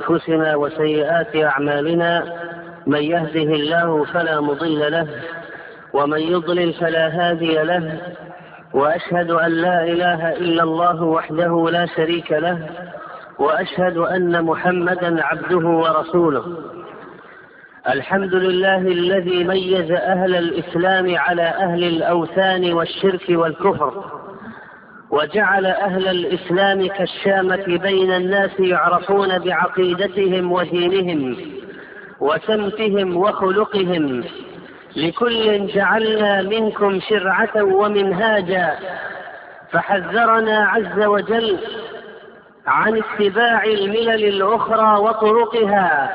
أنفسنا وسيئات أعمالنا، من يهده الله فلا مضل له ومن يضلل فلا هادي له، وأشهد أن لا إله إلا الله وحده لا شريك له، وأشهد أن محمدا عبده ورسوله. الحمد لله الذي ميز أهل الإسلام على أهل الأوثان والشرك والكفر، وجعل أهل الإسلام كالشامة بين الناس يعرفون بعقيدتهم ودينهم وسمتهم وخلقهم. لكل جعلنا منكم شرعة ومنهاجا، فحذرنا عز وجل عن اتباع الملل الأخرى وطرقها،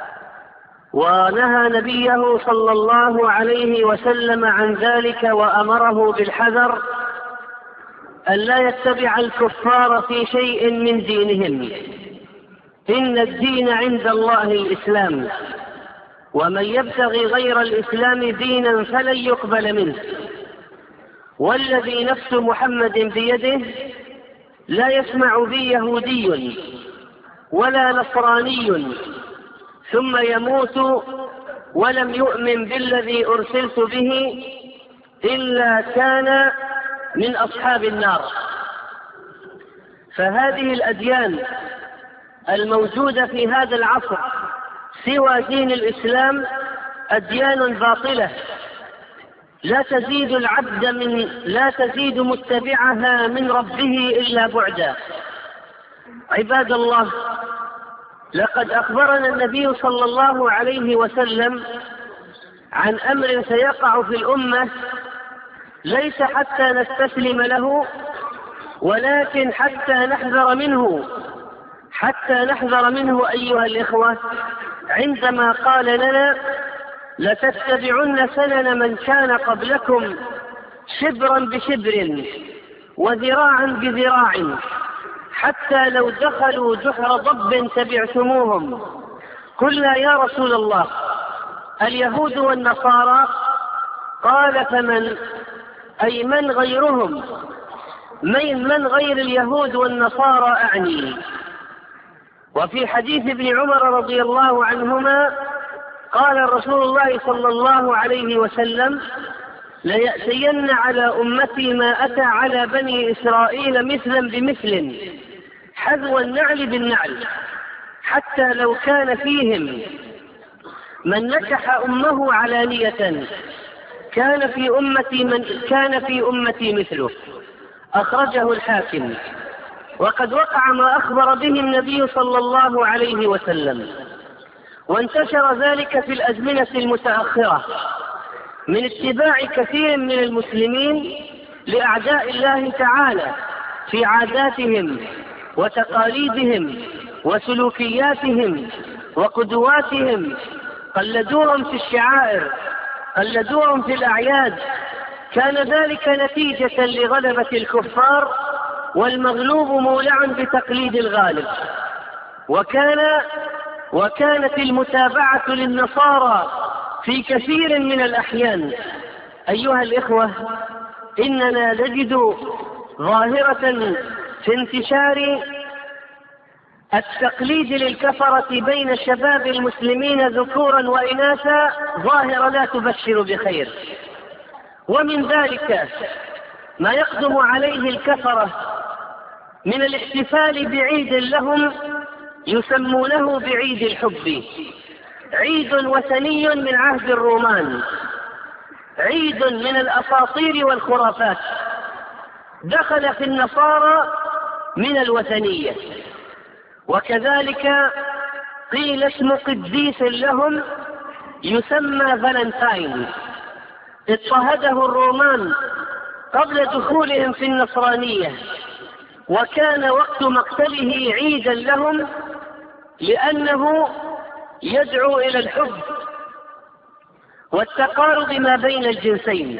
ونهى نبيه صلى الله عليه وسلم عن ذلك وأمره بالحذر أن لا يتبع الكفار في شيء من دينهم. إن الدين عند الله الإسلام، ومن يبتغي غير الإسلام دينا فلن يقبل منه. والذي نفس محمد بيده لا يسمع بي يهودي ولا نصراني ثم يموت ولم يؤمن بالذي أرسلت به إلا كان من أصحاب النار. فهذه الأديان الموجودة في هذا العصر سوى دين الإسلام أديان باطلة لا تزيد متبعها من ربه إلا بعدا. عباد الله، لقد أخبرنا النبي صلى الله عليه وسلم عن أمر سيقع في الأمة، ليس حتى نستسلم له ولكن حتى نحذر منه أيها الإخوة، عندما قال لنا: لتتبعن سنن من كان قبلكم شبرا بشبر وذراعا بذراع، حتى لو دخلوا جحر ضب تبعتموهم. قلنا: يا رسول الله، اليهود والنصارى؟ قال: فمن؟ أي من غيرهم؟ من غير اليهود والنصارى أعني. وفي حديث ابن عمر رضي الله عنهما قال رسول الله صلى الله عليه وسلم: ليأتين على أمتي ما أتى على بني إسرائيل مثلا بمثل، حذو النعل بالنعل، حتى لو كان فيهم من نكح أمه علانية كان في أمتي مثله. أخرجه الحاكم. وقد وقع ما أخبر به النبي صلى الله عليه وسلم، وانتشر ذلك في الأزمنة المتأخرة من اتباع كثير من المسلمين لأعداء الله تعالى في عاداتهم وتقاليدهم وسلوكياتهم وقدواتهم. قلدوهم في الشعائر، قلدوهم في الأعياد. كان ذلك نتيجة لغلبة الكفار، والمغلوب مولعا بتقليد الغالب. وكانت المتابعة للنصارى في كثير من الأحيان. أيها الإخوة، إننا نجد ظاهرة في انتشار التقليد للكفرة بين شباب المسلمين ذكورا وإناثا، ظاهرة لا تبشر بخير. ومن ذلك ما يقدم عليه الكفرة من الاحتفال بعيد لهم يسمونه بعيد الحب، عيد وثني من عهد الرومان، عيد من الأساطير والخرافات، دخل في النصارى من الوثنية. وكذلك قيل اسم قديس لهم يسمى فالنتاين، اضطهده الرومان قبل دخولهم في النصرانية، وكان وقت مقتله عيدا لهم لأنه يدعو إلى الحب والتقارب ما بين الجنسين.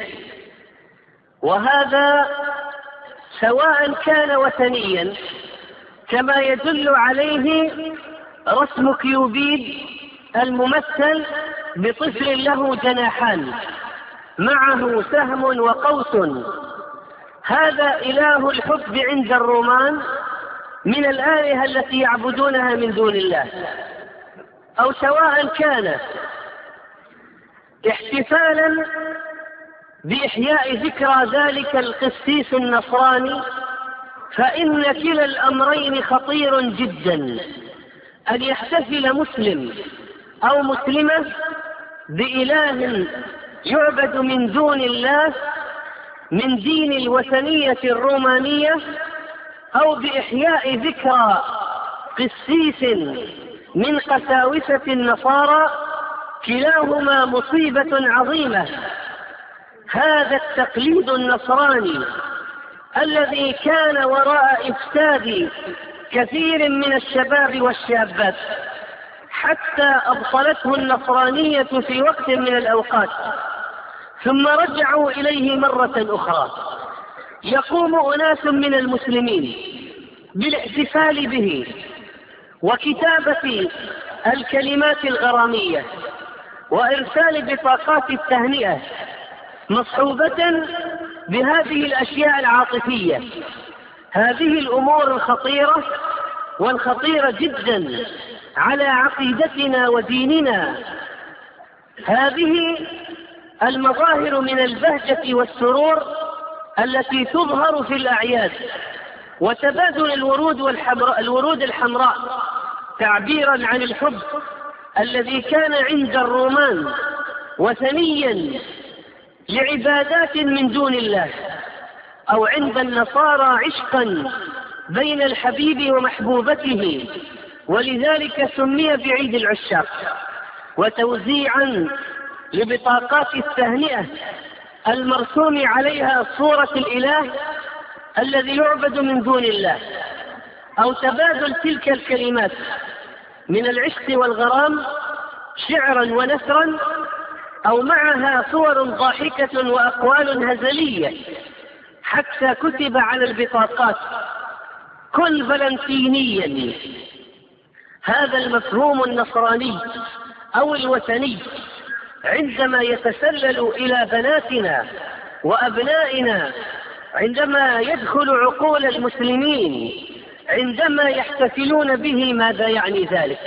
وهذا سواء كان وثنيا كما يدل عليه رسم كيوبيد الممثل بطفل له جناحان معه سهم وقوس. هذا إله الحب عند الرومان، من الآلهة التي يعبدونها من دون الله، أو سواء كان احتفالا بإحياء ذكرى ذلك القسيس النصراني، فإن كلا الأمرين خطير جدا. أن يحتفل مسلم أو مسلمة بإله يعبد من دون الله من دين الوثنية الرومانية، أو بإحياء ذكرى قسيس من قساوسة النصارى، كلاهما مصيبة عظيمة. هذا التقليد النصراني الذي كان وراء إفساد كثير من الشباب والشابات حتى أبطلته النصرانية في وقت من الأوقات، ثم رجعوا إليه مرة أخرى. يقوم أناس من المسلمين بالاحتفال به وكتابة الكلمات الغرامية وإرسال بطاقات التهنئة مصحوبة بهذه الأشياء العاطفية. هذه الأمور الخطيرة والخطيرة جدا على عقيدتنا وديننا. هذه المظاهر من البهجة والسرور التي تظهر في الأعياد، وتبادل الورود الحمراء تعبيرا عن الحب الذي كان عند الرومان وثنيا لعبادات من دون الله، أو عند النصارى عشقا بين الحبيب ومحبوبته، ولذلك سمي بعيد العشاق. وتوزيعا لبطاقات التهنئة المرسوم عليها صورة الإله الذي يعبد من دون الله، أو تبادل تلك الكلمات من العشق والغرام شعرا ونثرا، أو معها صور ضاحكة وأقوال هزلية، حتى كتب على البطاقات كن فلنتينيا. هذا المفهوم النصراني أو الوثني عندما يتسلل إلى بناتنا وأبنائنا، عندما يدخل عقول المسلمين، عندما يحتفلون به، ماذا يعني ذلك؟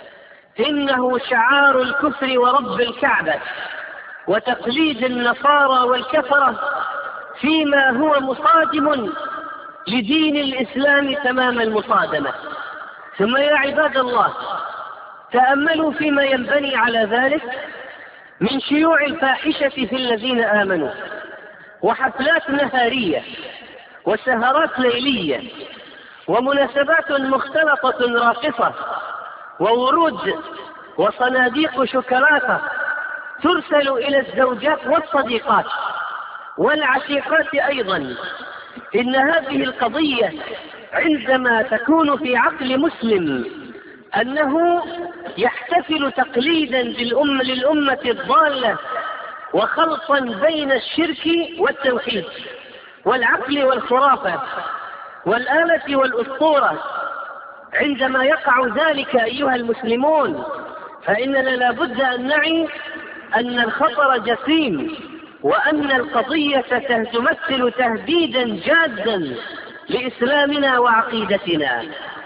إنه شعار الكفر ورب الكعبة وتقليد النصارى والكفرة فيما هو مصادم لدين الإسلام تمام المصادمة. ثم يا عباد الله، تأملوا فيما ينبني على ذلك من شيوع الفاحشة في الذين آمنوا، وحفلات نهارية وسهرات ليلية ومناسبات مختلطة راقصة وورود وصناديق شوكولاتة ترسل إلى الزوجات والصديقات والعشيقات أيضا. إن هذه القضية عندما تكون في عقل مسلم أنه يحتفل تقليدا للأمة الضالة وخلطا بين الشرك والتوحيد والعقل والخرافة والآلة والأسطورة، عندما يقع ذلك أيها المسلمون فإننا لابد أن نعي أن الخطر جسيم، وأن القضية تمثل تهديدا جادا لإسلامنا وعقيدتنا.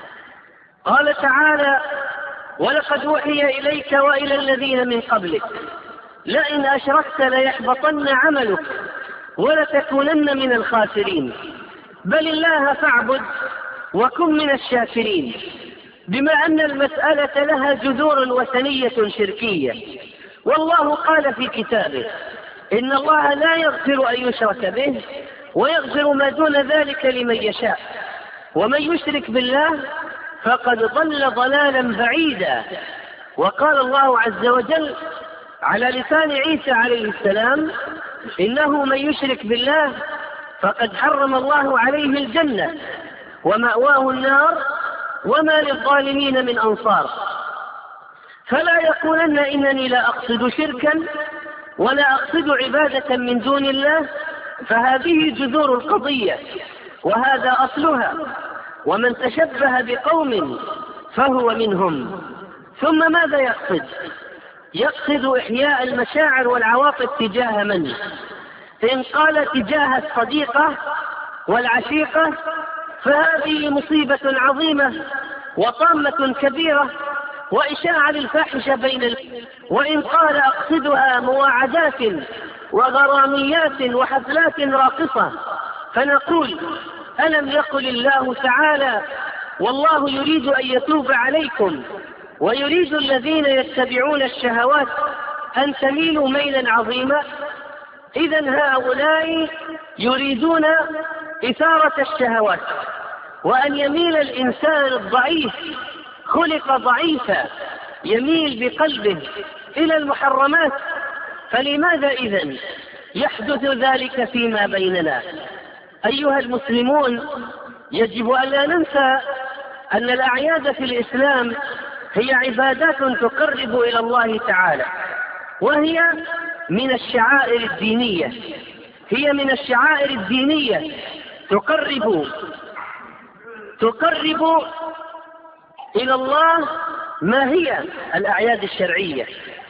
قال تعالى: ولقد أوحي إليك وإلى الذين من قبلك لئن أشركت ليحبطن عملك ولتكونن من الخاسرين بل الله فاعبد وكن من الشاكرين. بما أن المسألة لها جذور وثنية شركية، والله قال في كتابه: إن الله لا يغفر أن يشرك به ويغفر ما دون ذلك لمن يشاء، ومن يشرك بالله فقد ضل ضلالا بعيدا. وقال الله عز وجل على لسان عيسى عليه السلام: إنه من يشرك بالله فقد حرم الله عليه الجنة ومأواه النار وما للظالمين من أنصار. فلا يقولن إنني لا أقصد شركا ولا أقصد عبادة من دون الله، فهذه جذور القضية وهذا أصلها، ومن تشبه بقوم فهو منهم. ثم ماذا يقصد؟ يقصد إحياء المشاعر والعواطف تجاه من؟ إن قال تجاه الصديقة والعشيقة فهذه مصيبة عظيمة وطامة كبيرة وإشاعة للفاحشة وإن قال أقصدها مواعدات وغراميات وحفلات راقصة، فنقول: ألم يقل الله تعالى: والله يريد أن يتوب عليكم ويريد الذين يتبعون الشهوات أن تميلوا ميلا عظيما؟ إذن هؤلاء يريدون إثارة الشهوات، وأن يميل الإنسان الضعيف خلق ضعيفا يميل بقلبه إلى المحرمات. فلماذا إذن يحدث ذلك فيما بيننا؟ أيها المسلمون، يجب أن لا ننسى أن الأعياد في الإسلام هي عبادات تقرب إلى الله تعالى، وهي من الشعائر الدينية، تقرب إلى الله. ما هي الأعياد الشرعية؟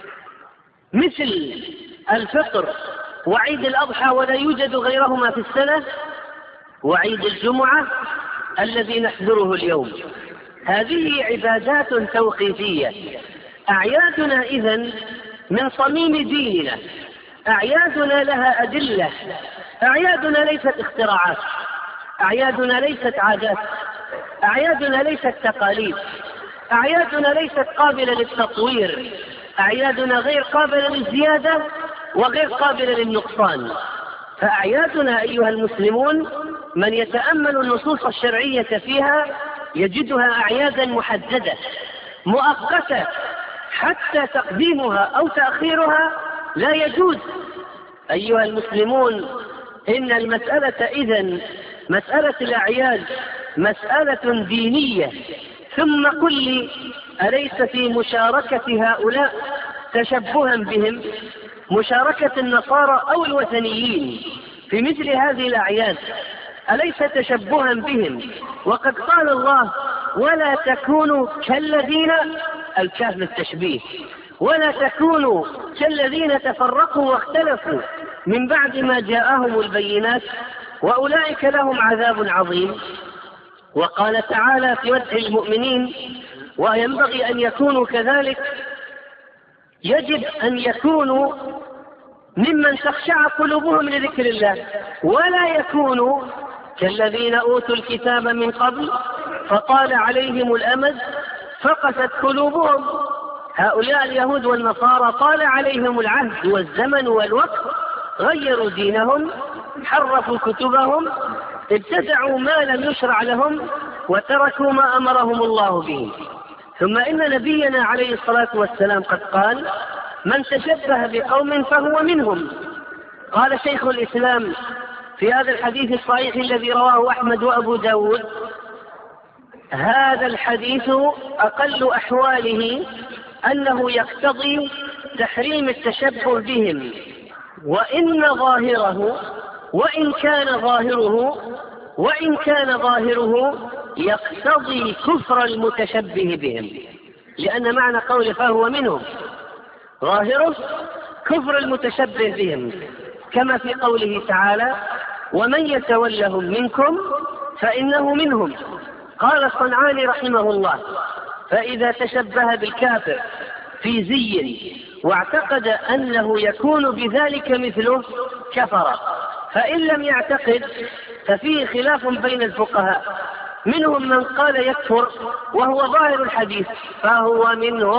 مثل الفطر وعيد الأضحى، ولا يوجد غيرهما في السنة، وعيد الجمعة الذي نحضره اليوم. هذه عبادات توقيفية. أعيادنا إذن من صميم ديننا، أعيادنا لها أدلة، أعيادنا ليست اختراعات، أعيادنا ليست عادات، أعيادنا ليست تقاليد، أعيادنا ليست قابلة للتطوير، أعيادنا غير قابلة للزيادة وغير قابلة للنقصان. فأعيادنا أيها المسلمون من يتأمل النصوص الشرعية فيها يجدها أعيادا محددة مؤقتة، حتى تقديمها أو تأخيرها لا يجوز. أيها المسلمون، إن المسألة إذن مسألة الأعياد مسألة دينية. ثم قل لي، أليس في مشاركة هؤلاء تشبها بهم، مشاركة النصارى أو الوثنيين في مثل هذه الأعياد، أليس تشبها بهم؟ وقد قال الله: ولا تكونوا كالذين، الكاف للتشبيه، ولا تكونوا كالذين تفرقوا واختلفوا من بعد ما جاءهم البينات وأولئك لهم عذاب عظيم. وقال تعالى في مدح المؤمنين: وينبغي أن يكونوا كذلك، يجب أن يكونوا ممن تخشع قلوبهم لذكر الله، ولا يكونوا كالذين أوتوا الكتاب من قبل فطال عليهم الأمد فقست قلوبهم. هؤلاء اليهود والنصارى طال عليهم العهد والزمن والوقت، غيروا دينهم، حرفوا كتبهم، ابتدعوا ما لم يشرع لهم، وتركوا ما أمرهم الله به. ثم إن نبينا عليه الصلاة والسلام قد قال: من تشبه بقوم فهو منهم. قال شيخ الإسلام في هذا الحديث الصحيح الذي رواه أحمد وأبو داود: هذا الحديث أقل أحواله أنه يقتضي تحريم التشبه بهم، وإن كان ظاهره يقتضي كفر المتشبه بهم، لأن معنى قول فهو منهم ظاهره كفر المتشبه بهم، كما في قوله تعالى: ومن يتولهم منكم فإنه منهم. قال الصنعاني رحمه الله: فإذا تشبه بالكافر في زي واعتقد أنه يكون بذلك مثله كفر، فإن لم يعتقد ففيه خلاف بين الفقهاء، منهم من قال يكفر وهو ظاهر الحديث فهو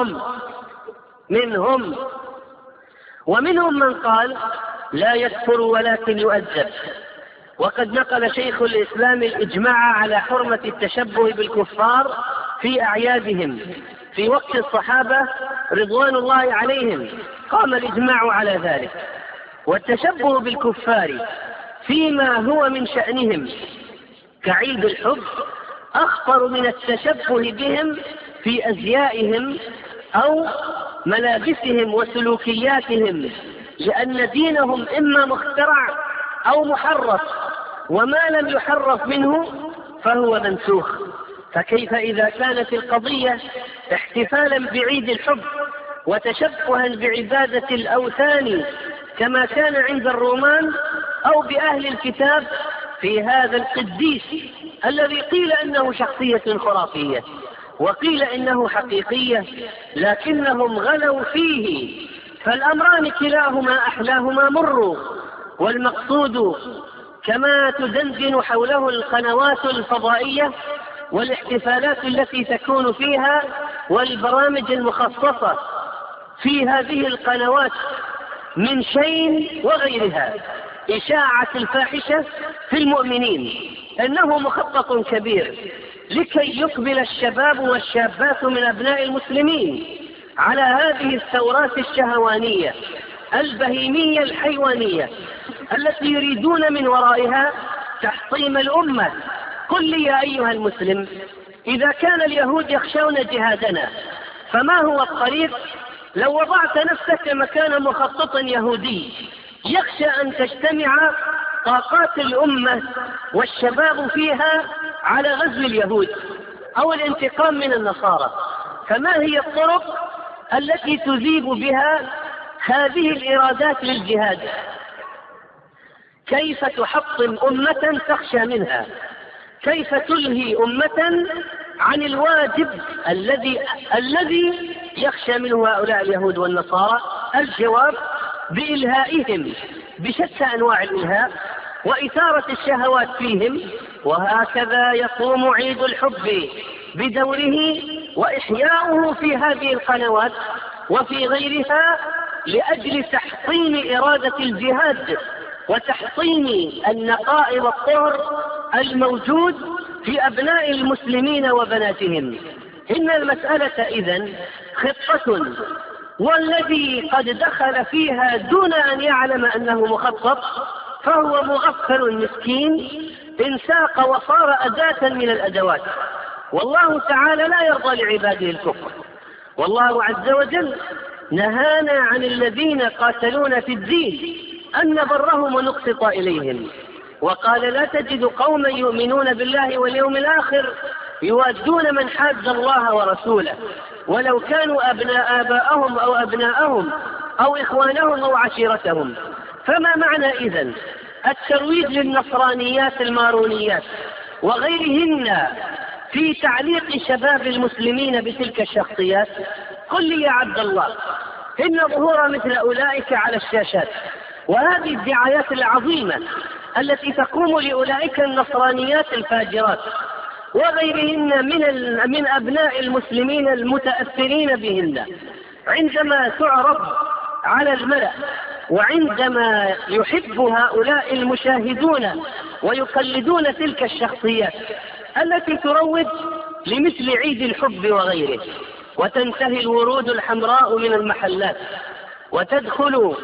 منهم، ومنهم من قال لا يكفر ولكن يؤدب. وقد نقل شيخ الإسلام الإجماع على حرمة التشبه بالكفار في أعيادهم في وقت الصحابة رضوان الله عليهم، قام الإجماع على ذلك. والتشبه بالكفار فيما هو من شأنهم كعيد الحب أخطر من التشبه بهم في أزيائهم أو ملابسهم وسلوكياتهم، لأن دينهم إما مخترع أو محرف، وما لم يحرف منه فهو منسوخ. فكيف إذا كانت القضية احتفالا بعيد الحب وتشبها بعبادة الأوثان كما كان عند الرومان أو بأهل الكتاب في هذا القديس الذي قيل إنه شخصية خرافية وقيل إنه حقيقية، لكنهم غلوا فيه، فالأمران كلاهما أحلاهما مر. والمقصود كما تدندن حوله القنوات الفضائية والاحتفالات التي تكون فيها والبرامج المخصصة في هذه القنوات من شيء وغيرها، إشاعة الفاحشة في المؤمنين، أنه مخطط كبير لكي يقبل الشباب والشابات من أبناء المسلمين على هذه الثورات الشهوانية البهيمية الحيوانية التي يريدون من ورائها تحطيم الأمة. قل لي يا أيها المسلم، إذا كان اليهود يخشون جهادنا، فما هو الطريق لو وضعت نفسك مكان مخطط يهودي يخشى أن تجتمع طاقات الأمة والشباب فيها على غزو اليهود أو الانتقام من النصارى؟ فما هي الطرق التي تذيب بها هذه الإرادات للجهاد؟ كيف تحطم أمة تخشى منها؟ كيف تلهي أمة عن الواجب الذي يخشى منه هؤلاء اليهود والنصارى؟ الجواب بإلهائهم بشتى أنواع الإلهاء وإثارة الشهوات فيهم. وهكذا يقوم عيد الحب بدوره وإحياؤه في هذه القنوات وفي غيرها لأجل تحطيم إرادة الجهاد وتحطيم النقاء والطهر الموجود في أبناء المسلمين وبناتهم. إن المسألة إذن خطة، والذي قد دخل فيها دون أن يعلم أنه مخطط فهو مغفل مسكين انساق وصار أداة من الأدوات. والله تعالى لا يرضى لعباده الكفر، والله عز وجل نهانا عن الذين قاتلون في الدين أن نبرهم ونقسط إليهم، وقال لا تجد قوما يؤمنون بالله واليوم الآخر يوادون من حاد الله ورسوله ولو كانوا آباءهم أو أبناءهم أو إخوانهم أو عشيرتهم. فما معنى إذن الترويج للنصرانيات المارونيات وغيرهن في تعليق شباب المسلمين بتلك الشخصيات؟ قل لي يا عبد الله، إن ظهور مثل أولئك على الشاشات وهذه الدعايات العظيمة التي تقوم لأولئك النصرانيات الفاجرات وغيرهن من أبناء المسلمين المتأثرين بهن، عندما تعرض على الملأ وعندما يحب هؤلاء المشاهدون ويقلدون تلك الشخصيات التي تروج لمثل عيد الحب وغيره، وتنتهي الورود الحمراء من المحلات وتدخل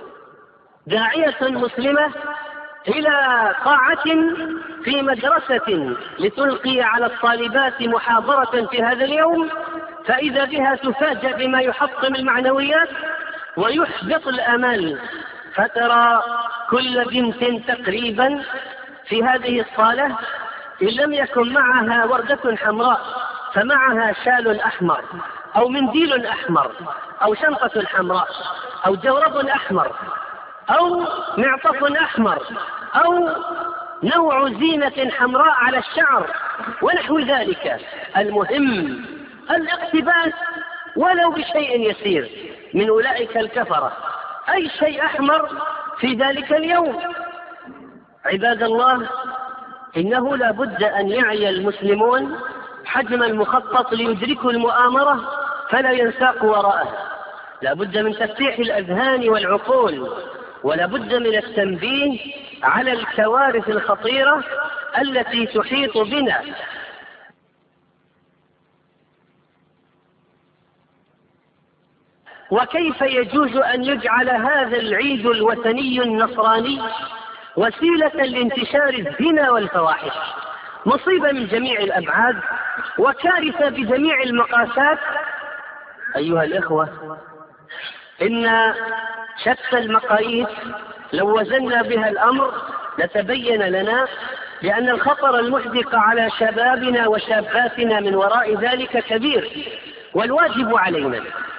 داعية مسلمة إلى قاعة في مدرسة لتلقي على الطالبات محاضرة في هذا اليوم، فإذا بها تفاجأ بما يحطم المعنويات ويحبط الأمل. فترى كل بنت تقريبا في هذه الصالة إن لم يكن معها وردة حمراء فمعها شال أحمر أو منديل أحمر أو شنطة حمراء أو جورب أحمر أو معطف أحمر أو نوع زينة حمراء على الشعر ونحو ذلك. المهم الاقتباس ولو بشيء يسير من أولئك الكفرة، أي شيء أحمر في ذلك اليوم. عباد الله، إنه لا بد أن يعي المسلمون حجم المخطط ليدركوا المؤامرة فلا ينساقوا وراءه. لا بد من تفتيح الأذهان والعقول، ولا بد من التنبيه على الكوارث الخطيرة التي تحيط بنا. وكيف يجوز أن يجعل هذا العيد الوثني النصراني وسيلة لانتشار الزنا والفواحش؟ مصيبة من جميع الأبعاد وكارثة بجميع المقاسات. أيها الإخوة، إن شتى المقاييس لو وزنا بها الأمر لتبين لنا بأن الخطر المحدق على شبابنا وشاباتنا من وراء ذلك كبير. والواجب علينا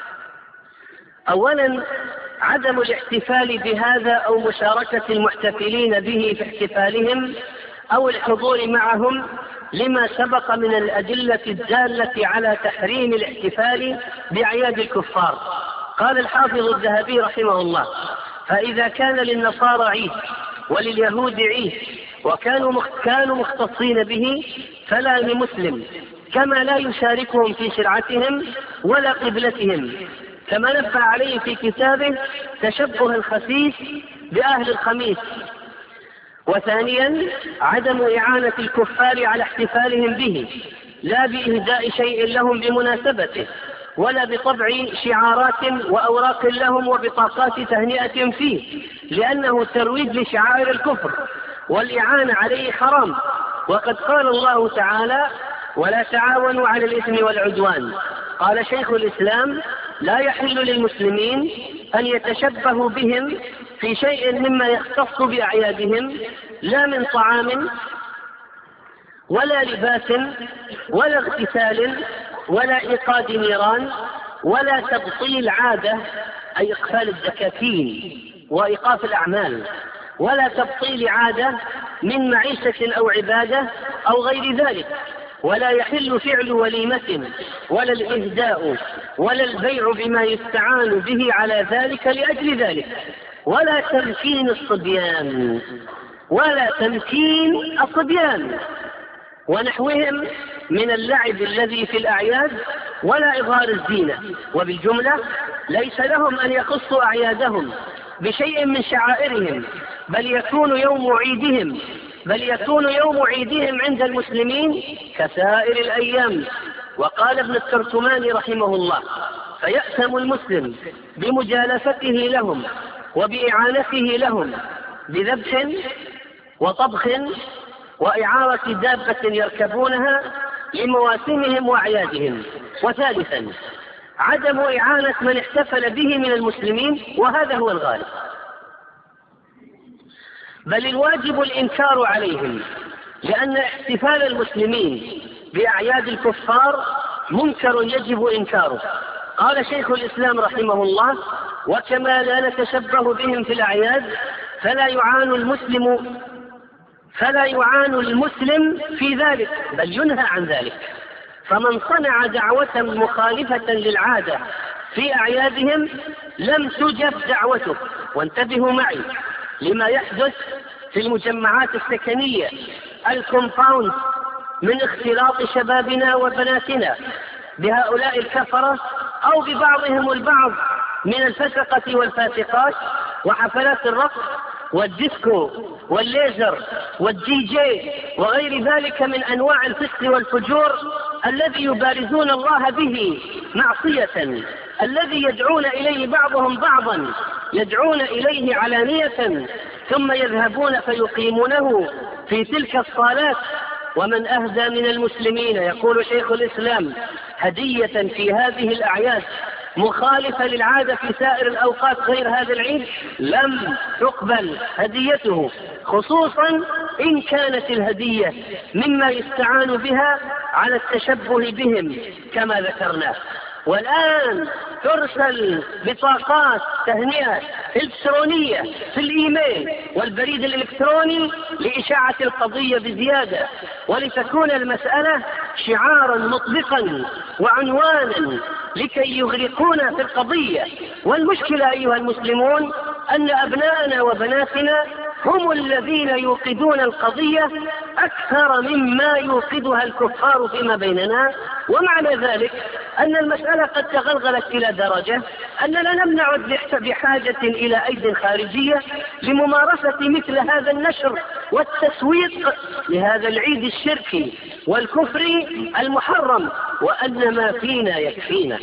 أولا عدم الاحتفال بهذا أو مشاركة المحتفلين به في احتفالهم أو الحضور معهم لما سبق من الأدلة الدالة على تحريم الاحتفال بأعياد الكفار. قال الحافظ الذهبي رحمه الله: فإذا كان للنصارى عيد ولليهود عيد كانوا مختصين به، فلا لمسلم كما لا يشاركهم في شرعتهم ولا قبلتهم، كما نبه عليه في كتابه تشبه الخسيس بأهل الخميس. وثانيا عدم إعانة الكفار على احتفالهم به، لا بإهداء شيء لهم بمناسبته، ولا بطبع شعارات وأوراق لهم وبطاقات تهنئة فيه، لأنه ترويج لشعائر الكفر، والإعانة عليه حرام. وقد قال الله تعالى: ولا تعاونوا على الإثم والعدوان. قال شيخ الإسلام: لا يحل للمسلمين أن يتشبهوا بهم في شيء مما يختص بأعيادهم، لا من طعام ولا لباس ولا اغتسال ولا إيقاد نيران ولا تبطيل عادة، أي إقفال الدكاكين وإيقاف الأعمال، ولا تبطيل عادة من معيشة أو عبادة أو غير ذلك. ولا يحل فعل وليمة ولا الإهداء ولا البيع بما يستعان به على ذلك لأجل ذلك، ولا تمكين الصبيان ونحوهم من اللعب الذي في الأعياد، ولا إظهار الزينة. وبالجملة ليس لهم أن يخصوا أعيادهم بشيء من شعائرهم، بل يكون يوم عيدهم عند المسلمين كسائر الأيام. وقال ابن التركماني رحمه الله: فيأثم المسلم بمجالسته لهم وبإعانته لهم بذبح وطبخ وإعارة دابة يركبونها لمواسمهم وأعيادهم. وثالثا عدم إعانة من احتفل به من المسلمين، وهذا هو الغالب، بل الواجب الإنكار عليهم، لأن احتفال المسلمين بأعياد الكفار منكر يجب إنكاره. قال شيخ الإسلام رحمه الله: وكما لا نتشبه بهم في الأعياد فلا يعان المسلم في ذلك، بل ينهى عن ذلك. فمن صنع دعوة مخالفة للعادة في أعيادهم لم تجب دعوته. وانتبهوا معي لما يحدث في المجمعات السكنية الكومباوند من اختلاط شبابنا وبناتنا بهؤلاء الكفرة أو ببعضهم البعض من الفسقة والفاسقات، وحفلات الرقص والديسكو والليزر والدي جي وغير ذلك من أنواع الفسق والفجور الذي يبارزون الله به معصية، الذي يدعون إليه بعضهم بعضا، يدعون إليه علانية ثم يذهبون فيقيمونه في تلك الصالات. ومن أهدى من المسلمين، يقول شيخ الإسلام، هدية في هذه الأعياد مخالفة للعادة في سائر الأوقات غير هذا العيد، لم تقبل هديته، خصوصا إن كانت الهدية مما يستعان بها على التشبه بهم كما ذكرنا. والآن ترسل بطاقات تهنئة إلكترونية في الإيميل والبريد الإلكتروني لإشاعة القضية بزيادة، ولتكون المسألة شعارا مطلقا وعنوانا لكي يغرقونا في القضية. والمشكلة أيها المسلمون أن أبناءنا وبناتنا هم الذين يوقدون القضية أكثر مما يوقدها الكفار فيما بيننا. ومعنى ذلك أن المسألة قد تغلغلت إلى درجة أننا نمنع بحاجة إلى أيد خارجية لممارسة مثل هذا النشر والتسويق لهذا العيد الشركي والكفري المحرم، وأن ما فينا يكفينا.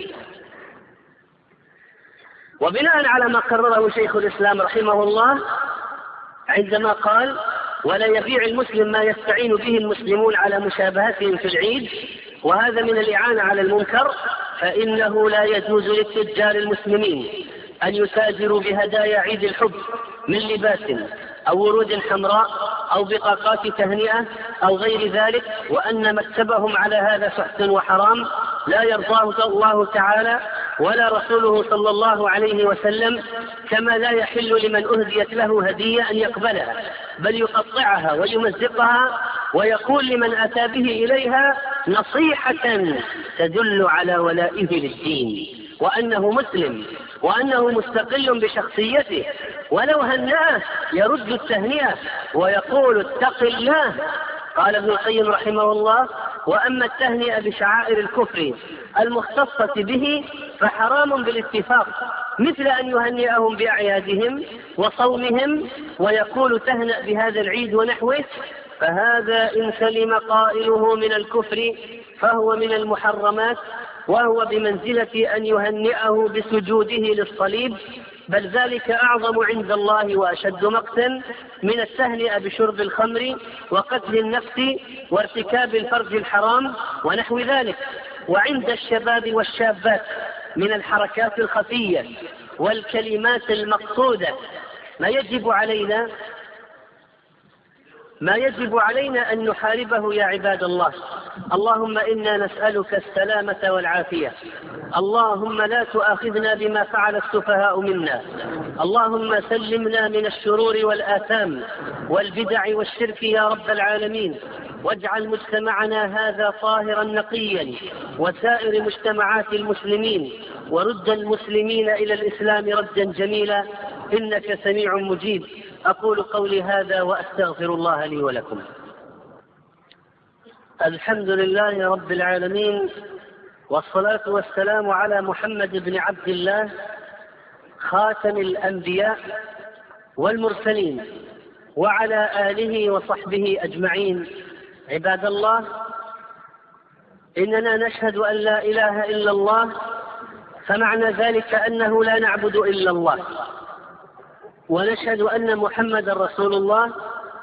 وبناء على ما قرره شيخ الإسلام رحمه الله عندما قال: ولا يبيع المسلم ما يستعين به المسلمون على مشابهتهم في العيد، وهذا من الإعانة على المنكر، فإنه لا يجوز للتجار المسلمين أن يتاجروا بهدايا عيد الحب من لباس أو ورود حمراء أو بطاقات تهنئة أو غير ذلك، وأن مكسبهم على هذا سحت وحرام لا يرضاه الله تعالى ولا رسوله صلى الله عليه وسلم، كما لا يحل لمن أهديت له هدية أن يقبلها، بل يقطعها ويمزقها ويقول لمن أتى به إليها نصيحة تدل على ولائه للدين وأنه مسلم وأنه مستقل بشخصيته، ولو هنأه يرد التهنئة ويقول اتق الله. قال ابن القيم رحمه الله: وأما التهنئة بشعائر الكفر المختصة به فحرام بالاتفاق، مثل أن يهنئهم بأعيادهم وصومهم ويقول تهنأ بهذا العيد ونحوه، فهذا إن سلم قائله من الكفر فهو من المحرمات، وهو بمنزلة أن يهنئه بسجوده للصليب، بل ذلك أعظم عند الله وأشد مقتا من التهنئة بشرب الخمر وقتل النفس وارتكاب الفرج الحرام ونحو ذلك. وعند الشباب والشابات من الحركات الخفية والكلمات المقصودة ما يجب علينا أن نحاربه يا عباد الله. اللهم إنا نسألك السلامة والعافية، اللهم لا تؤاخذنا بما فعل السفهاء منا، اللهم سلمنا من الشرور والآثام والبدع والشرك يا رب العالمين، واجعل مجتمعنا هذا طاهرا نقيا وسائر مجتمعات المسلمين، ورد المسلمين إلى الإسلام ردا جميلا، إنك سميع مجيب. أقول قولي هذا وأستغفر الله لي ولكم. الحمد لله رب العالمين، والصلاة والسلام على محمد بن عبد الله خاتم الأنبياء والمرسلين وعلى آله وصحبه أجمعين. عباد الله، إننا نشهد أن لا إله إلا الله، فمعنى ذلك أنه لا نعبد إلا الله، ونشهد أن محمد رسول الله،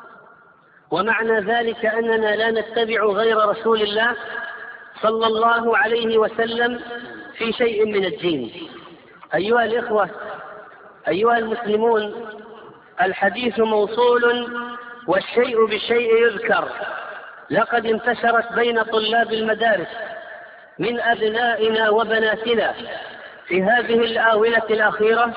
ومعنى ذلك أننا لا نتبع غير رسول الله صلى الله عليه وسلم في شيء من الدين. أيها الإخوة، أيها المسلمون، الحديث موصول والشيء بالشيء يذكر. لقد انتشرت بين طلاب المدارس من أبنائنا وبناتنا في هذه الآونة الأخيرة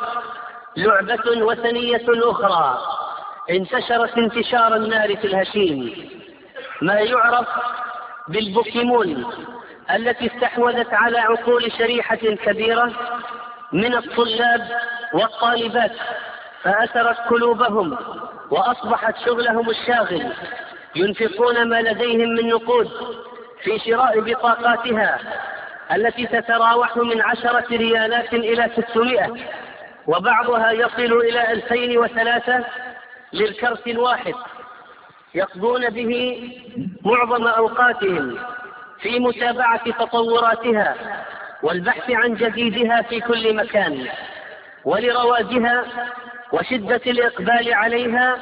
لعبة وثنية أخرى انتشرت انتشار النار في الهشيم، ما يعرف بالبوكيمون، التي استحوذت على عقول شريحة كبيرة من الطلاب والطالبات، فأثرت قلوبهم وأصبحت شغلهم الشاغل، ينفقون ما لديهم من نقود في شراء بطاقاتها التي تتراوح من 10 ريالات إلى 600، وبعضها يصل إلى 2003 للكرت الواحد. يقضون به معظم أوقاتهم في متابعة تطوراتها والبحث عن جديدها في كل مكان، ولرواجها وشدة الإقبال عليها،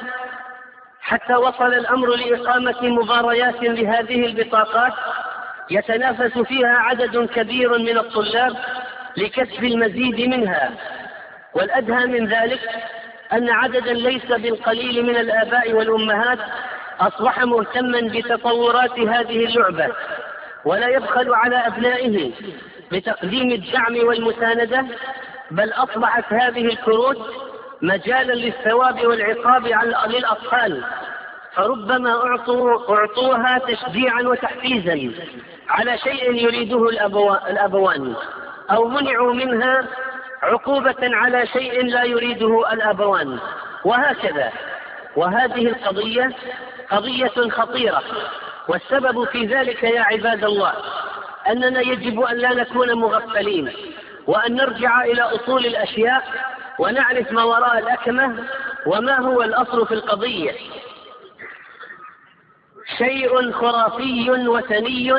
حتى وصل الأمر لإقامة مباريات لهذه البطاقات يتنافس فيها عدد كبير من الطلاب لكسب المزيد منها. والأدهى من ذلك أن عددا ليس بالقليل من الآباء والأمهات أصبح مهتما بتطورات هذه اللعبة، ولا يبخل على أبنائه بتقديم الدعم والمساندة، بل أصبحت هذه الكروت مجالا للثواب والعقاب للأطفال، فربما أعطوها تشجيعا وتحفيزا على شيء يريده الأبوان، أو منعوا منها عقوبة على شيء لا يريده الأبوان، وهكذا. وهذه القضية قضية خطيرة، والسبب في ذلك يا عباد الله أننا يجب أن لا نكون مغفلين، وأن نرجع إلى أصول الأشياء ونعرف ما وراء الأكمة وما هو الأصل في القضية. شيء خرافي وثني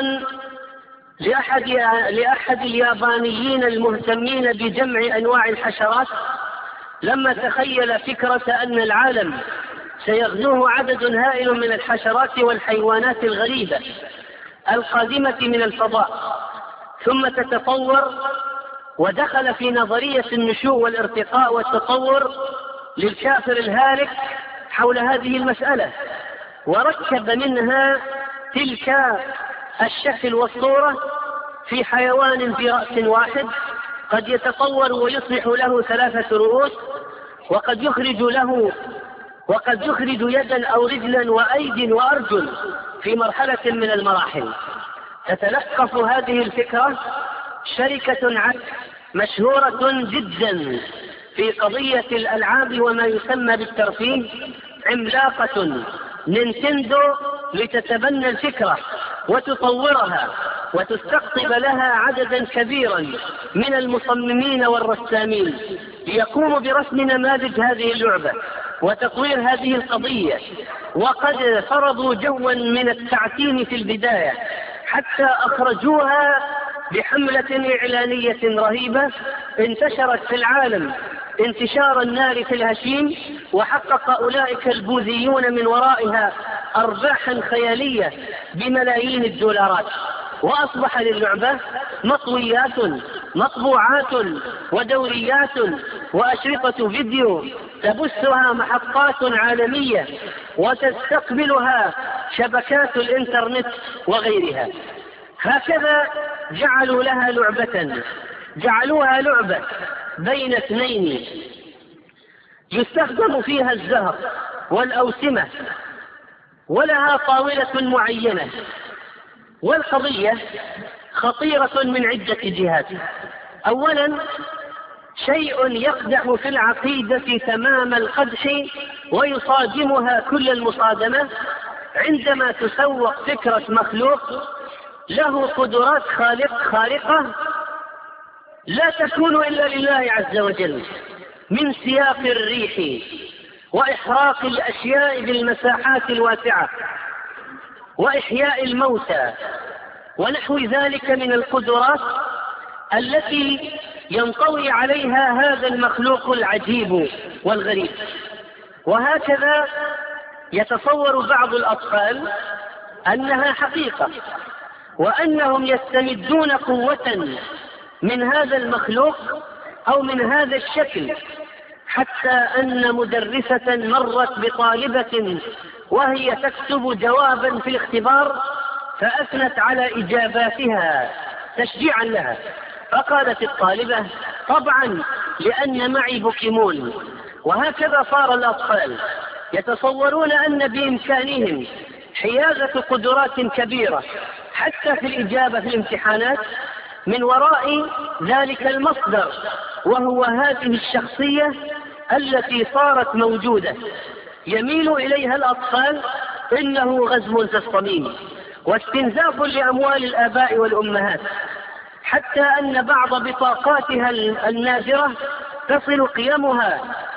لأحد اليابانيين المهتمين بجمع أنواع الحشرات، لما تخيل فكرة أن العالم سيغزوه عدد هائل من الحشرات والحيوانات الغريبة القادمة من الفضاء، ثم تتطور، ودخل في نظرية النشوء والارتقاء والتطور للكافر الهالك حول هذه المسألة، وركب منها تلك الشكل والصورة في حيوان في رأس واحد قد يتطور ويصبح له 3 رؤوس، وقد يخرج يدا أو رجلا وأيد وأرجل في مرحلة من المراحل تتلقف هذه الفكرة شركة مشهورة جدا في قضية الألعاب وما يسمى بالترفيه، عملاقة نينتندو، لتتبنى الفكرة وتطورها وتستقطب لها عددا كبيرا من المصممين والرسامين ليقوموا برسم نماذج هذه اللعبة وتطوير هذه القضية. وقد فرضوا جوا من التعتيم في البداية حتى أخرجوها بحملة إعلانية رهيبة انتشرت في العالم انتشار النار في الهشيم، وحقق أولئك البوذيون من ورائها أرباحا خيالية بملايين الدولارات. وأصبح للعبة مطويات، مطبوعات، ودوريات، وأشرطة فيديو تبثها محطات عالمية وتستقبلها شبكات الإنترنت وغيرها. هكذا جعلوها لعبة بين اثنين يستخدم فيها الزهر والأوسمة، ولها طاولة معينة. والقضية خطيرة من عدة جهات. أولا، شيء يقدح في العقيدة تمام القدح ويصادمها كل المصادمة عندما تسوق فكرة مخلوق له قدرات خارقة لا تكون إلا لله عز وجل، من سياق الريح وإحراق الأشياء بالمساحات الواسعة وإحياء الموتى ونحو ذلك من القدرات التي ينطوي عليها هذا المخلوق العجيب والغريب. وهكذا يتصور بعض الأطفال أنها حقيقة، وأنهم يستمدون قوة من هذا المخلوق أو من هذا الشكل، حتى أن مدرسة مرت بطالبة وهي تكتب جوابا في الاختبار فأثنت على إجاباتها تشجيعا لها، فقالت الطالبة: طبعا لأن معي بوكيمون. وهكذا صار الأطفال يتصورون أن بإمكانهم حيازة قدرات كبيرة حتى في الإجابة في الامتحانات من وراء ذلك المصدر، وهو هذه الشخصية التي صارت موجودة يميل إليها الأطفال إنه غزو في الصميم واستنزاف لأموال الآباء والأمهات، حتى أن بعض بطاقاتها النادرة تصل قيمها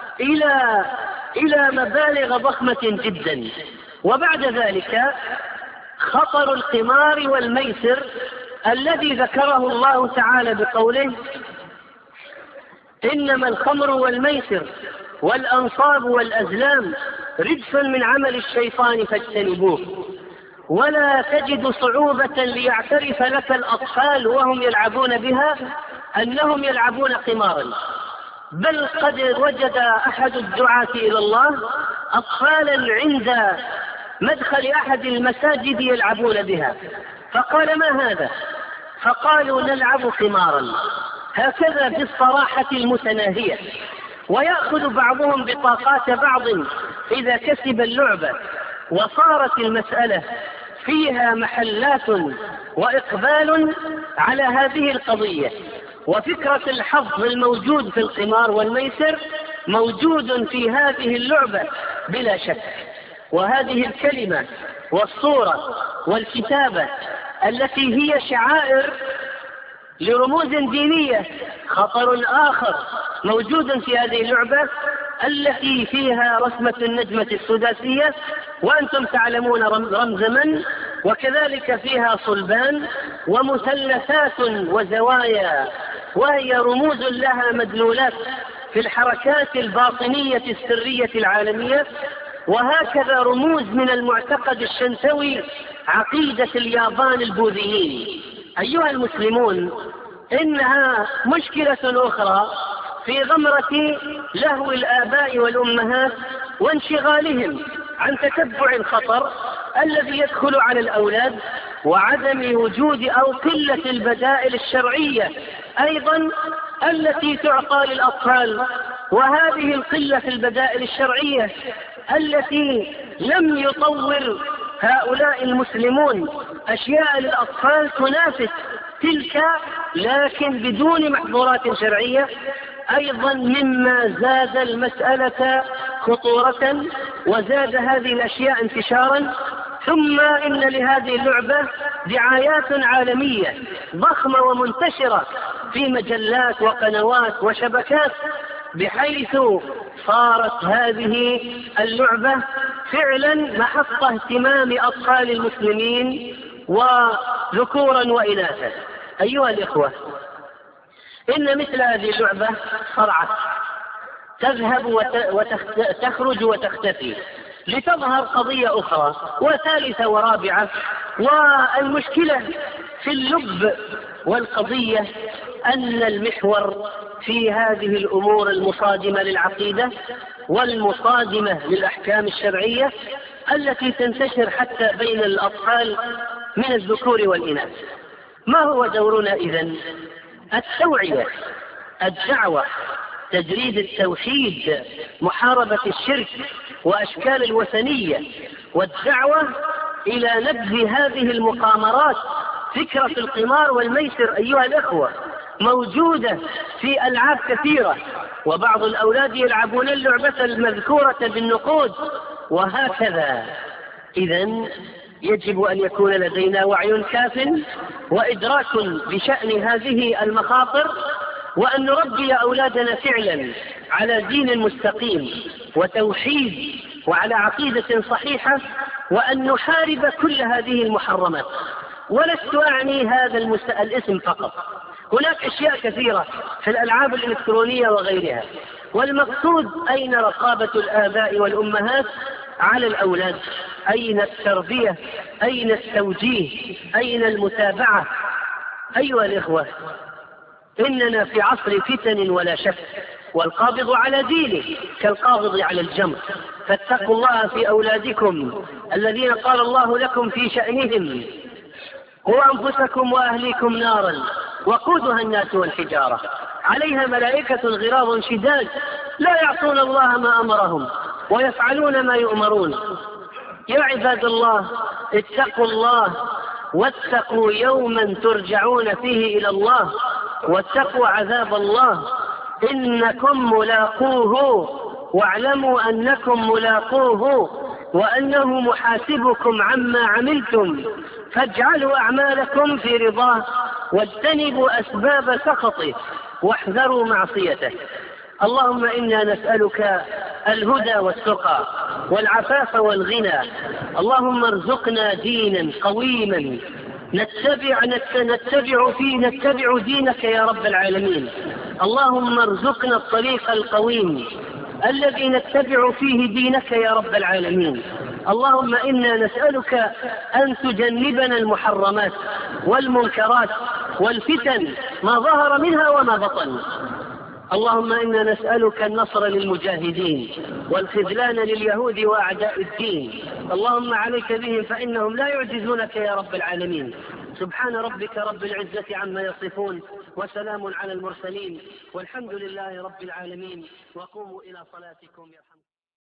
إلى مبالغ ضخمة جدا. وبعد ذلك خطر القمار والميسر الذي ذكره الله تعالى بقوله: إنما الخمر والميسر والأنصاب والأزلام رجس من عمل الشيطان فاجتنبوه. ولا تجد صعوبة ليعترف لك الأطفال وهم يلعبون بها أنهم يلعبون قمارا، بل قد وجد أحد الدعاة إلى الله أطفالا عند مدخل أحد المساجد يلعبون بها، فقال: ما هذا؟ فقالوا: نلعب قمارا. هكذا بالصراحة المتناهية. ويأخذ بعضهم بطاقات بعض إذا كسب اللعبة، وصارت المسألة فيها محلات وإقبال على هذه القضية. وفكرة الحظ الموجود في القمار والميسر موجود في هذه اللعبة بلا شك. وهذه الكلمة والصورة والكتابة التي هي شعائر لرموز دينية، خطر آخر موجود في هذه اللعبة التي فيها رسمة النجمة السداسية، وأنتم تعلمون رمز من، وكذلك فيها صلبان ومثلثات وزوايا، وهي رموز لها مدلولات في الحركات الباطنية السرية العالمية. وهكذا رموز من المعتقد الشنتوي، عقيدة اليابان البوذيين. أيها المسلمون، إنها مشكلة أخرى في غمرة لهو الآباء والأمهات وانشغالهم عن تتبع الخطر الذي يدخل على الأولاد، وعدم وجود أو قلة البدائل الشرعية أيضا التي تعطى للأطفال. وهذه القلة في البدائل الشرعية التي لم يطور هؤلاء المسلمون أشياء للأطفال تنافس تلك لكن بدون محظورات شرعية، أيضا مما زاد المسألة خطورة وزاد هذه الأشياء انتشارا. ثم إن لهذه اللعبة دعايات عالمية ضخمة ومنتشرة في مجلات وقنوات وشبكات، بحيث صارت هذه اللعبة فعلا محط اهتمام أطفال المسلمين وذكورا وإناثا. أيها الإخوة، إن مثل هذه اللعبة صرعت تذهب وتخرج وتختفي لتظهر قضية أخرى وثالثة ورابعة. والمشكلة في اللب والقضية أن المحور في هذه الأمور المصادمة للعقيدة والمصادمة للأحكام الشرعية التي تنتشر حتى بين الأطفال من الذكور والإناث. ما هو دورنا إذن؟ التوعية، الدعوة، تجريد التوحيد، محاربة الشرك وأشكال الوثنية، والدعوة إلى نبذ هذه المقامرات. فكرة القمار والميسر أيها الأخوة موجودة في ألعاب كثيرة، وبعض الأولاد يلعبون اللعبة المذكورة بالنقود وهكذا. إذن يجب أن يكون لدينا وعي كاف وإدراك بشأن هذه المخاطر، وأن نربي أولادنا فعلا على دين مستقيم وتوحيد وعلى عقيدة صحيحة، وأن نحارب كل هذه المحرمات. ولست أعني هذا الاسم فقط، هناك أشياء كثيرة في الألعاب الإلكترونية وغيرها. والمقصود أين رقابة الآباء والأمهات على الأولاد؟ أين التربية؟ أين التوجيه؟ أين المتابعة؟ أيها الإخوة، إننا في عصر فتن ولا شك، والقابض على دينه كالقابض على الجمر. فاتقوا الله في أولادكم الذين قال الله لكم في شأنهم: وأنفسكم وأهليكم نارا وقودها الناس والحجارة عليها ملائكة غلاظ شداد لا يعصون الله ما أمرهم ويفعلون ما يؤمرون. يا عباد الله، اتقوا الله واتقوا يوما ترجعون فيه إلى الله، واتقوا عذاب الله إنكم ملاقوه، واعلموا أنكم ملاقوه وأنه محاسبكم عما عملتم، فاجعلوا أعمالكم في رضاه واجتنبوا أسباب سخطه واحذروا معصيته. اللهم إنا نسألك الهدى والتقى والعفاف والغنى. اللهم ارزقنا دينا قويما نتبع دينك يا رب العالمين. اللهم ارزقنا الطريق القويم الذي نتبع فيه دينك يا رب العالمين. اللهم إنا نسألك أن تجنبنا المحرمات والمنكرات والفتن ما ظهر منها وما بطن. اللهم إنا نسألك النصر للمجاهدين والخذلان لليهود وأعداء الدين. اللهم عليك بهم فإنهم لا يعجزونك يا رب العالمين. سبحان ربك رب العزة عما يصفون، وسلام على المرسلين، والحمد لله رب العالمين. وقوموا إلى صلاتكم يرحمكم.